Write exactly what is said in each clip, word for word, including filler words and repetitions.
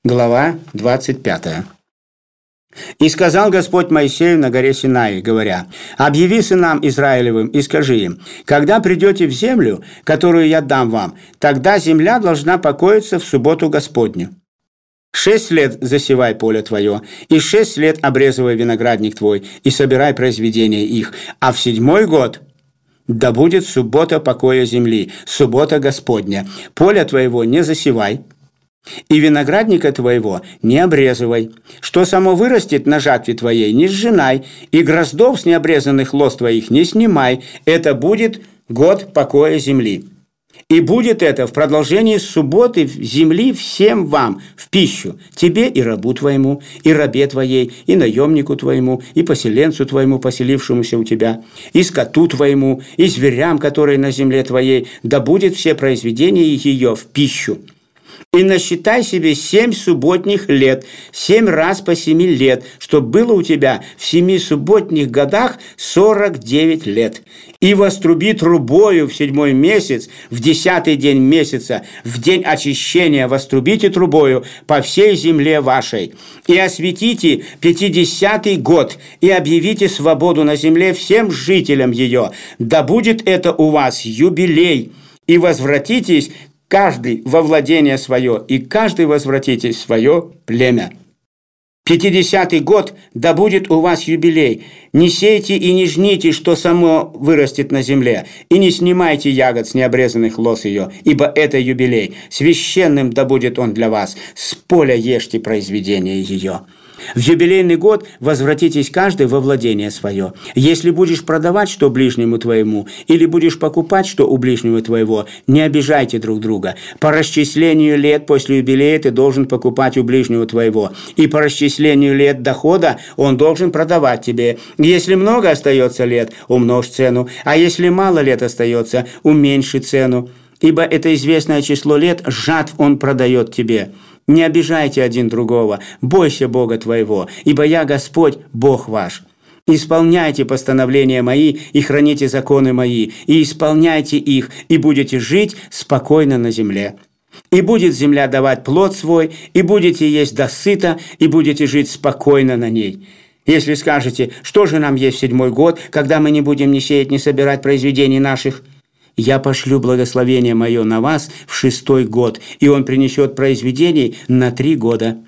Глава двадцать пятая. «И сказал Господь Моисею на горе Синай, говоря: объяви сынам Израилевым и скажи им: когда придете в землю, которую я дам вам, тогда земля должна покоиться в субботу Господню. Шесть лет засевай поле твое, и шесть лет обрезывай виноградник твой, и собирай произведения их, а в седьмой год да будет суббота покоя земли, суббота Господня. Поле твоего не засевай, и виноградника твоего не обрезывай. Что само вырастет на жатве твоей, не сжинай, и гроздов с необрезанных лоз твоих не снимай. Это будет год покоя земли. И будет это в продолжении субботы земли всем вам в пищу, тебе и рабу твоему, и рабе твоей, и наемнику твоему, и поселенцу твоему, поселившемуся у тебя, и скоту твоему, и зверям, которые на земле твоей, да будет все произведения ее в пищу. И насчитай себе семь субботних лет, семь раз по семи лет, чтобы было у тебя в семи субботних годах сорок девять лет. И воструби трубою в седьмой месяц, в десятый день месяца, в день очищения вострубите трубою по всей земле вашей. И осветите пятидесятый год, и объявите свободу на земле всем жителям ее. Да будет это у вас юбилей, и возвратитесь каждый во владение свое, и каждый возвратитесь в свое племя. Пятидесятый год, да будет у вас юбилей. Не сейте и не жните, что само вырастет на земле, и не снимайте ягод с необрезанных лоз ее, ибо это юбилей. Священным да будет он для вас. С поля ешьте произведение ее. В юбилейный год возвратитесь каждый во владение свое. Если будешь продавать что ближнему твоему, или будешь покупать что у ближнего твоего, не обижайте друг друга. По расчислению лет после юбилея ты должен покупать у ближнего твоего, и по расчислению лет дохода он должен продавать тебе. Если много остается лет, умножь цену, а если мало лет остается, уменьши цену. Ибо это известное число лет жатв он продает тебе. Не обижайте один другого, бойся Бога твоего, ибо я Господь, Бог ваш. Исполняйте постановления мои и храните законы мои, и исполняйте их, и будете жить спокойно на земле. И будет земля давать плод свой, и будете есть досыта, и будете жить спокойно на ней. Если скажете: что же нам есть в седьмой год, когда мы не будем ни сеять, ни собирать произведений наших? Я пошлю благословение мое на вас в шестой год, и он принесет произведений на три года.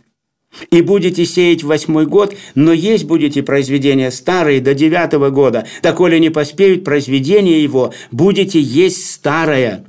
И будете сеять в восьмой год, но есть будете произведения старые до девятого года, доколе не поспеют произведения его, будете есть старое.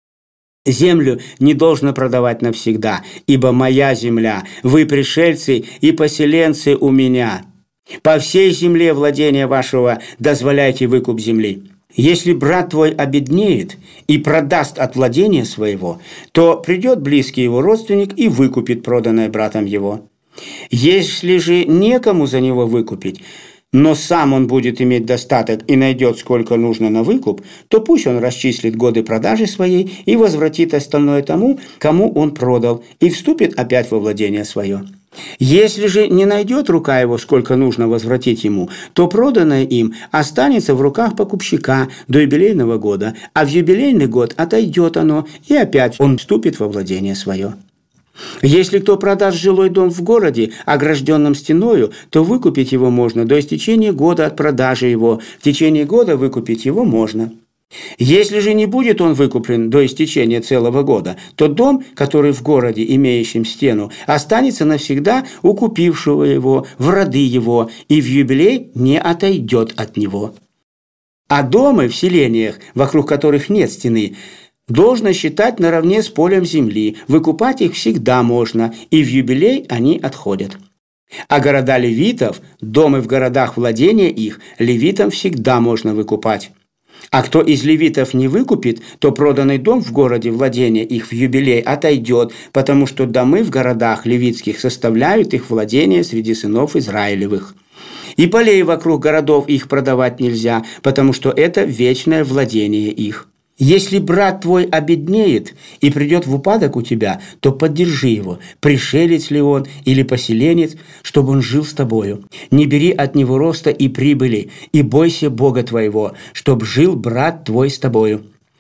Землю не должно продавать навсегда, ибо моя земля, вы пришельцы и поселенцы у меня. По всей земле владения вашего дозволяйте выкуп земли. Если брат твой обеднеет и продаст от владения своего, то придет близкий его родственник и выкупит проданное братом его. Если же некому за него выкупить, но сам он будет иметь достаток и найдет сколько нужно на выкуп, то пусть он расчислит годы продажи своей и возвратит остальное тому, кому он продал, и вступит опять во владение свое. Если же не найдет рука его, сколько нужно возвратить ему, то проданное им останется в руках покупщика до юбилейного года, а в юбилейный год отойдет оно, и опять он вступит во владение свое. Если кто продаст жилой дом в городе, огражденном стеною, то выкупить его можно до истечения года от продажи его. В течение года выкупить его можно. Если же не будет он выкуплен до истечения целого года, то дом, который в городе, имеющем стену, останется навсегда у купившего его, в роды его, и в юбилей не отойдет от него. А дома в селениях, вокруг которых нет стены, должно считать наравне с полем земли, выкупать их всегда можно, и в юбилей они отходят. А города левитов, дома в городах владения их, левитам всегда можно выкупать. А кто из левитов не выкупит, то проданный дом в городе владения их в юбилей отойдет, потому что домы в городах левитских составляют их владение среди сынов Израилевых. И полей вокруг городов их продавать нельзя, потому что это вечное владение их. Если брат твой обеднеет и придет в упадок у тебя, то поддержи его, пришелец ли он или поселенец, чтобы он жил с тобою. Не бери от него роста и прибыли, и бойся Бога твоего, чтоб жил брат твой с тобою.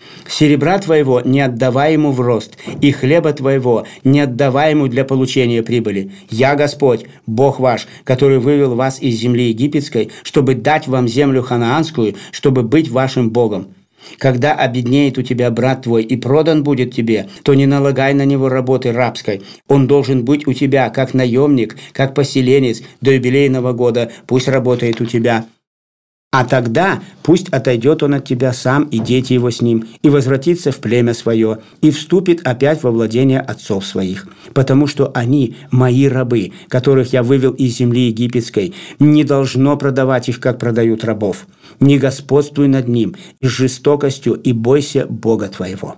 Серебра твоего не отдавай ему в рост, и хлеба твоего не отдавай ему для получения прибыли. Я Господь, Бог ваш, который вывел вас из земли египетской, чтобы дать вам землю ханаанскую, чтобы быть вашим Богом. Когда обеднеет у тебя брат твой и продан будет тебе, то не налагай на него работы рабской. Он должен быть у тебя как наемник, как поселенец до юбилейного года, пусть работает у тебя. А тогда пусть отойдет он от тебя сам и дети его с ним, и возвратится в племя свое, и вступит опять во владение отцов своих. Потому что они мои рабы, которых я вывел из земли египетской, не должно продавать их, как продают рабов. Не господствуй над ним и с жестокостью, и бойся Бога твоего.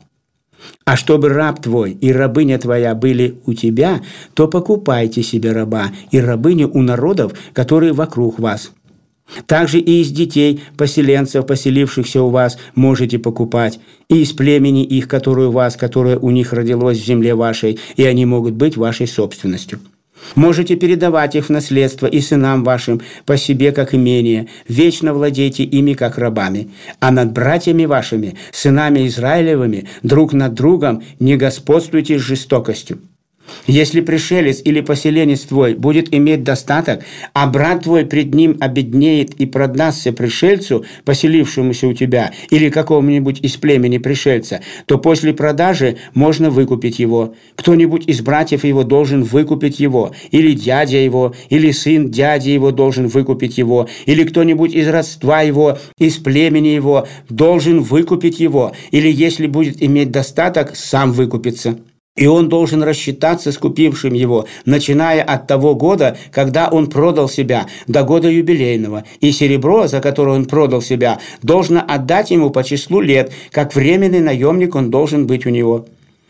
А чтобы раб твой и рабыня твоя были у тебя, то покупайте себе раба и рабыню у народов, которые вокруг вас. Также и из детей, поселенцев, поселившихся у вас, можете покупать, и из племени их, которое у вас, которое у них родилось в земле вашей, и они могут быть вашей собственностью. Можете передавать их в наследство и сынам вашим по себе, как имение, вечно владейте ими, как рабами. А над братьями вашими, сынами Израилевыми, друг над другом не господствуйте с жестокостью. Если пришелец или поселенец твой будет иметь достаток, а брат твой пред ним обеднеет и продастся пришельцу, поселившемуся у тебя, или какому-нибудь из племени пришельца, то после продажи можно выкупить его. Кто-нибудь из братьев его должен выкупить его, или дядя его, или сын дяди его должен выкупить его, или кто-нибудь из родства его, из племени его должен выкупить его, или если будет иметь достаток, сам выкупится. И он должен рассчитаться с купившим его, начиная от того года, когда он продал себя, до года юбилейного. И серебро, за которое он продал себя, должно отдать ему по числу лет, как временный наемник он должен быть у него.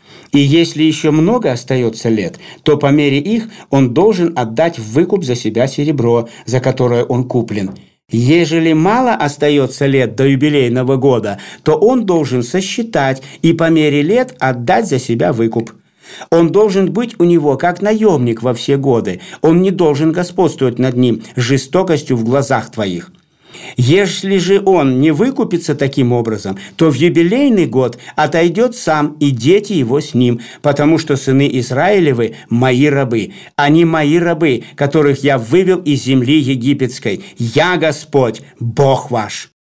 И если еще много остается лет, то по мере их он должен отдать в выкуп за себя серебро, за которое он куплен. Ежели мало остается лет до юбилейного года, то он должен сосчитать и по мере лет отдать за себя выкуп. Он должен быть у него как наемник во все годы. Он не должен господствовать над ним жестокостью в глазах твоих. Если же он не выкупится таким образом, то в юбилейный год отойдет сам и дети его с ним, потому что сыны Израилевы – мои рабы. Они мои рабы, которых я вывел из земли египетской. Я Господь, Бог ваш».